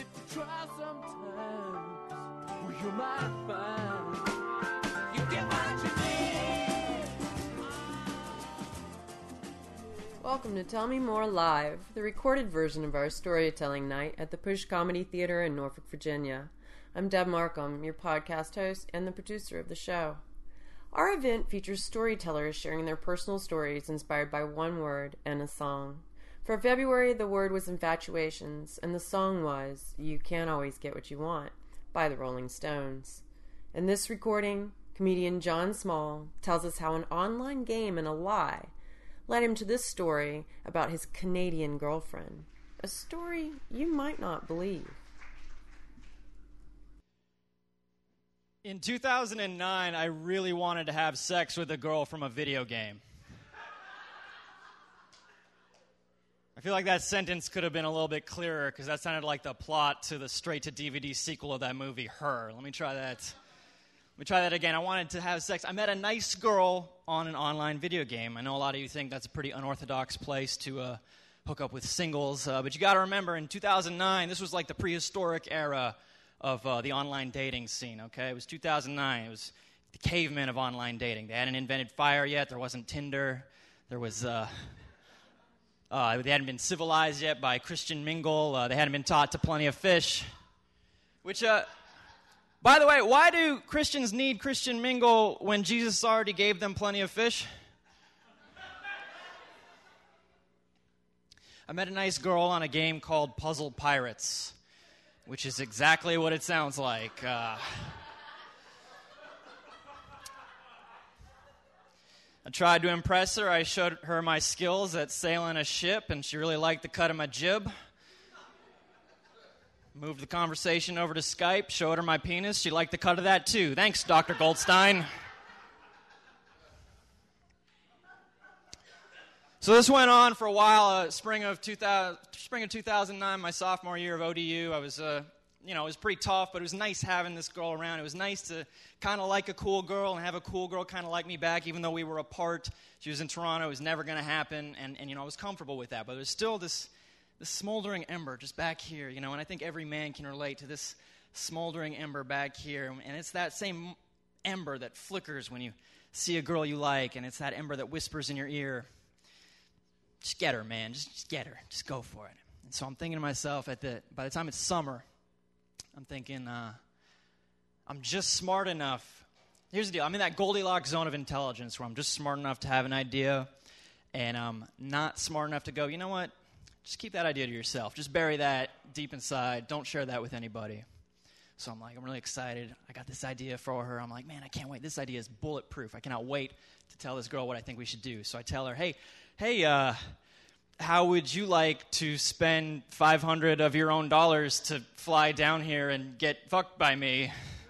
if you try sometimes, well, you might find you get what you need. Welcome to Tell Me More Live, the recorded version of our storytelling night at the Push Comedy Theater in Norfolk, Virginia. I'm Deb Markham, your podcast host and the producer of the show. Our event features storytellers sharing their personal stories inspired by one word and a song. For February, the word was infatuations, and the song was You Can't Always Get What You Want by the Rolling Stones. In this recording, comedian John Small tells us how an online game and a lie led him to this story about his Canadian girlfriend. A story you might not believe. In 2009, I really wanted to have sex with a girl from a video game. I feel like that sentence could have been a little bit clearer because that sounded like the plot to the straight-to-DVD sequel of that movie, Her. Let me try that again. I wanted to have sex. I met a nice girl on an online video game. I know a lot of you think that's a pretty unorthodox place to hook up with singles, but you got to remember, in 2009, this was like the prehistoric era of the online dating scene, okay? It was 2009. It was the cavemen of online dating. They hadn't invented fire yet. There wasn't Tinder. There was... they hadn't been civilized yet by Christian Mingle. They hadn't been taught to plenty of fish. Which, by the way, why do Christians need Christian Mingle when Jesus already gave them plenty of fish? I met a nice girl on a game called Puzzle Pirates, which is exactly what it sounds like. I tried to impress her. I showed her my skills at sailing a ship, and she really liked the cut of my jib. Moved the conversation over to Skype, showed her my penis. She liked the cut of that, too. Thanks, Dr. Goldstein. So this went on for a while. Spring of 2009, my sophomore year of ODU, I was... it was pretty tough, but it was nice having this girl around. It was nice to kind of like a cool girl and have a cool girl kind of like me back, even though we were apart. She was in Toronto. It was never going to happen, and I was comfortable with that. But there's still this smoldering ember just back here, and I think every man can relate to this smoldering ember back here. And it's that same ember that flickers when you see a girl you like, and it's that ember that whispers in your ear, just get her, man. Just get her. Just go for it. And so I'm thinking to myself, by the time it's summer, I'm thinking, I'm just smart enough. Here's the deal. I'm in that Goldilocks zone of intelligence where I'm just smart enough to have an idea, and I'm not smart enough to go, you know what? Just keep that idea to yourself. Just bury that deep inside. Don't share that with anybody. So I'm really excited. I got this idea for her. I'm like, man, I can't wait. This idea is bulletproof. I cannot wait to tell this girl what I think we should do. So I tell her, hey, how would you like to spend $500 of your own dollars to fly down here and get fucked by me?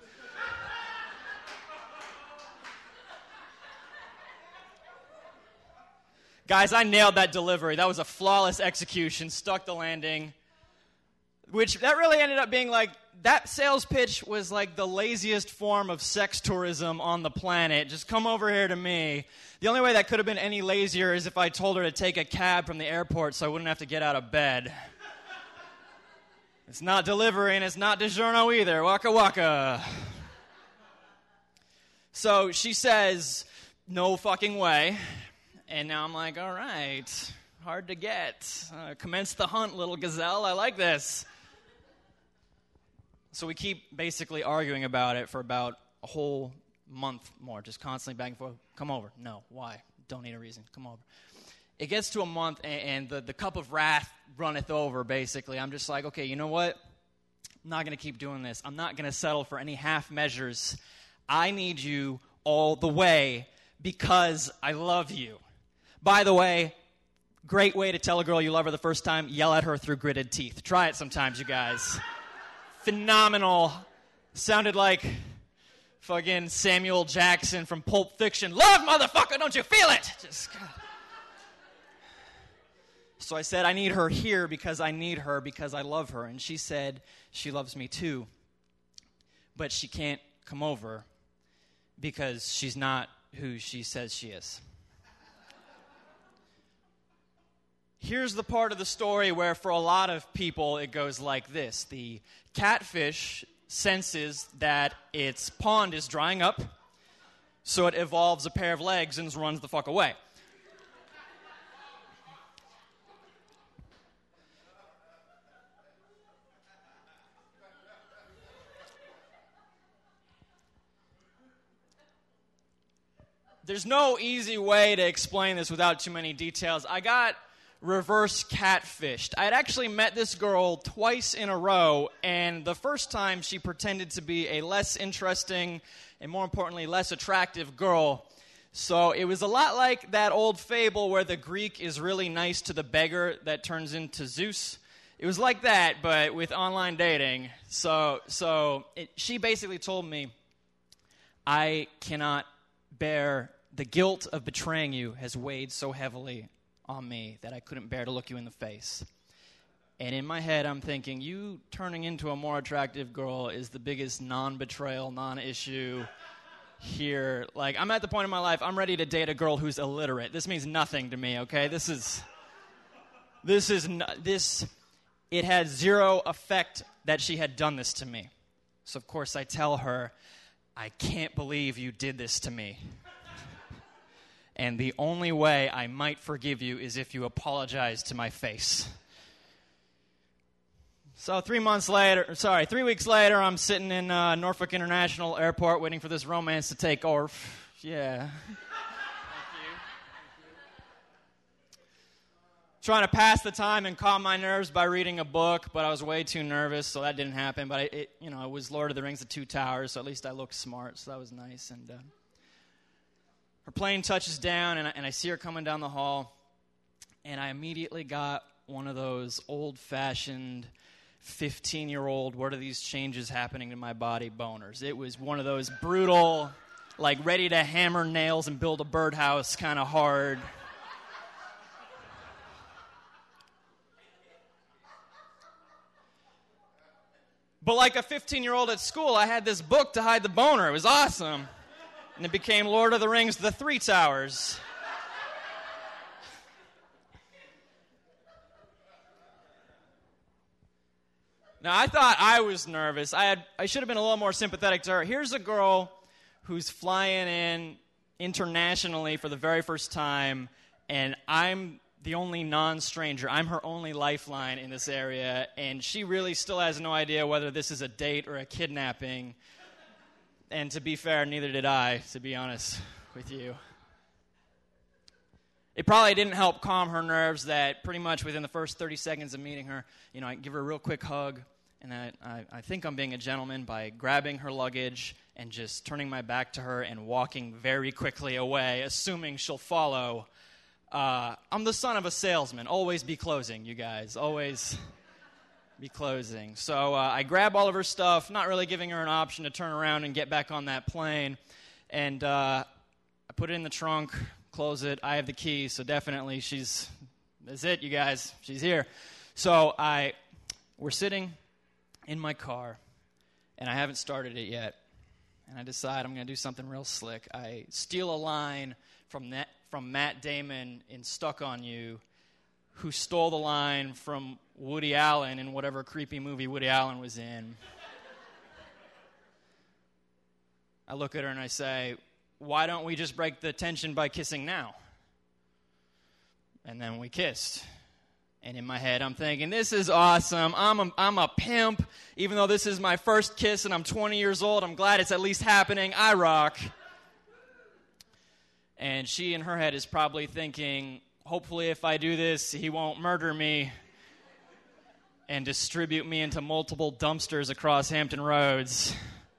Guys, I nailed that delivery. That was a flawless execution, stuck the landing. That really ended up being that sales pitch was like the laziest form of sex tourism on the planet. Just come over here to me. The only way that could have been any lazier is if I told her to take a cab from the airport so I wouldn't have to get out of bed. It's not delivery and it's not DiGiorno either. Waka waka. So she says, no fucking way. And now I'm like, all right, hard to get. Commence the hunt, little gazelle. I like this. So we keep basically arguing about it for about a whole month more, just constantly back and forth. Come over. No. Why? Don't need a reason. Come over. It gets to a month, and the cup of wrath runneth over, basically. I'm just like, okay, you know what? I'm not going to keep doing this. I'm not going to settle for any half measures. I need you all the way because I love you. By the way, great way to tell a girl you love her the first time, yell at her through gritted teeth. Try it sometimes, you guys. Phenomenal. Sounded like fucking Samuel Jackson from Pulp Fiction. Love, motherfucker, don't you feel it? So I said, I need her here because I need her because I love her. And she said she loves me too. But she can't come over because she's not who she says she is. here's the part of the story where for a lot of people it goes like this. The catfish senses that its pond is drying up, so it evolves a pair of legs and runs the fuck away. There's no easy way to explain this without too many details. I got reverse catfished. I had actually met this girl twice in a row, and the first time she pretended to be a less interesting and, more importantly, less attractive girl. So it was a lot like that old fable where the Greek is really nice to the beggar that turns into Zeus. It was like that, but with online dating. She basically told me, I cannot bear the guilt of betraying you has weighed so heavily on me that I couldn't bear to look you in the face. And in my head, I'm thinking, you turning into a more attractive girl is the biggest non-betrayal, non-issue here. Like, I'm at the point in my life, I'm ready to date a girl who's illiterate. This means nothing to me, okay? It had zero effect that she had done this to me. So, of course, I tell her, I can't believe you did this to me. And the only way I might forgive you is if you apologize to my face. So 3 weeks later, I'm sitting in Norfolk International Airport waiting for this romance to take off. Yeah. Thank you. Trying to pass the time and calm my nerves by reading a book, but I was way too nervous, so that didn't happen. But it was Lord of the Rings: The Two Towers, so at least I looked smart, so that was nice. And her plane touches down, and I see her coming down the hall, and I immediately got one of those old-fashioned 15-year-old, what are these changes happening to my body boners. It was one of those brutal, like ready to hammer nails and build a birdhouse kind of hard. But like a 15-year-old at school, I had this book to hide the boner. It was awesome. And it became Lord of the Rings: The Three Towers. Now, I thought I was nervous. I should have been a little more sympathetic to her. Here's a girl who's flying in internationally for the very first time, and I'm the only non-stranger. I'm her only lifeline in this area, and she really still has no idea whether this is a date or a kidnapping. And to be fair, neither did I, to be honest with you. It probably didn't help calm her nerves that pretty much within the first 30 seconds of meeting her, I give her a real quick hug, and I think I'm being a gentleman by grabbing her luggage and just turning my back to her and walking very quickly away, assuming she'll follow. I'm the son of a salesman. Always be closing, you guys. Always be closing. So I grab all of her stuff, not really giving her an option to turn around and get back on that plane. And I put it in the trunk, close it. I have the key, so definitely that's it, you guys. She's here. So we're sitting in my car, and I haven't started it yet. And I decide I'm going to do something real slick. I steal a line from Matt Damon in Stuck on You, who stole the line from Woody Allen in whatever creepy movie Woody Allen was in. I look at her and I say, why don't we just break the tension by kissing now? And then we kissed. And in my head, I'm thinking, this is awesome. I'm a pimp. Even though this is my first kiss and I'm 20 years old, I'm glad it's at least happening. I rock. And she in her head is probably thinking, hopefully if I do this, he won't murder me and distribute me into multiple dumpsters across Hampton Roads.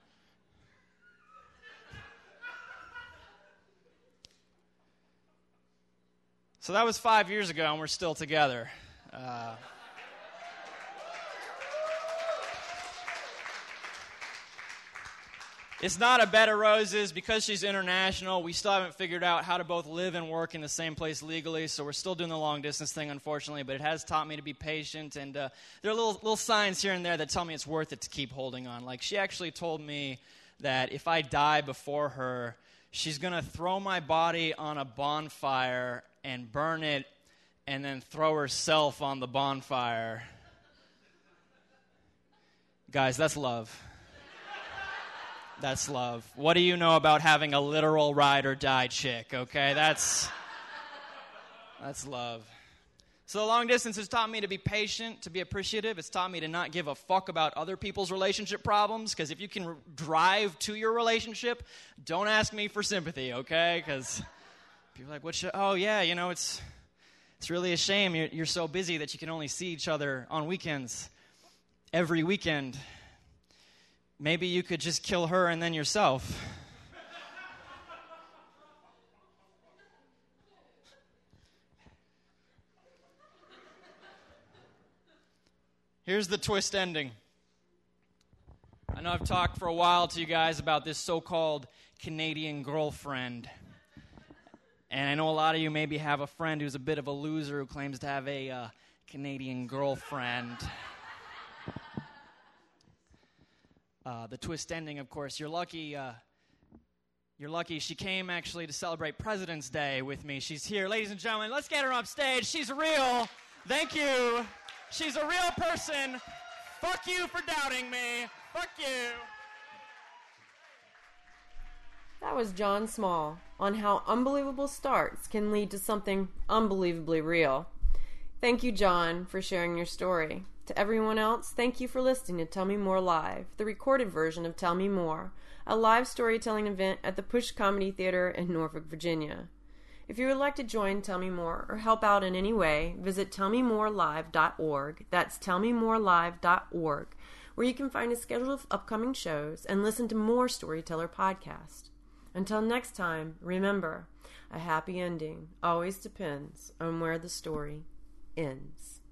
So that was 5 years ago, and we're still together. It's not a bed of roses. Because she's international, we still haven't figured out how to both live and work in the same place legally, so we're still doing the long-distance thing, unfortunately, but it has taught me to be patient, and there are little signs here and there that tell me it's worth it to keep holding on. Like, she actually told me that if I die before her, she's going to throw my body on a bonfire and burn it and then throw herself on the bonfire. Guys, that's love. That's love. What do you know about having a literal ride or die chick, okay? That's love. So the long distance has taught me to be patient, to be appreciative. It's taught me to not give a fuck about other people's relationship problems, because if you can drive to your relationship, don't ask me for sympathy, okay? Because people are like, oh yeah, you know, it's really a shame you're so busy that you can only see each other on weekends, every weekend. Maybe you could just kill her and then yourself. Here's the twist ending. I know I've talked for a while to you guys about this so-called Canadian girlfriend. And I know a lot of you maybe have a friend who's a bit of a loser who claims to have a Canadian girlfriend. The twist ending, of course, you're lucky she came actually to celebrate President's Day with me. She's here. Ladies and gentlemen, let's get her up stage. She's real. Thank you. She's a real person. Fuck you for doubting me. Fuck you. That was John Small on how unbelievable starts can lead to something unbelievably real. Thank you, John, for sharing your story. To everyone else, thank you for listening to Tell Me More Live, the recorded version of Tell Me More, a live storytelling event at the Push Comedy Theater in Norfolk, Virginia. If you would like to join Tell Me More or help out in any way, visit tellmemorelive.org. That's tellmemorelive.org, where you can find a schedule of upcoming shows and listen to more Storyteller podcasts. Until next time, remember, a happy ending always depends on where the story ends.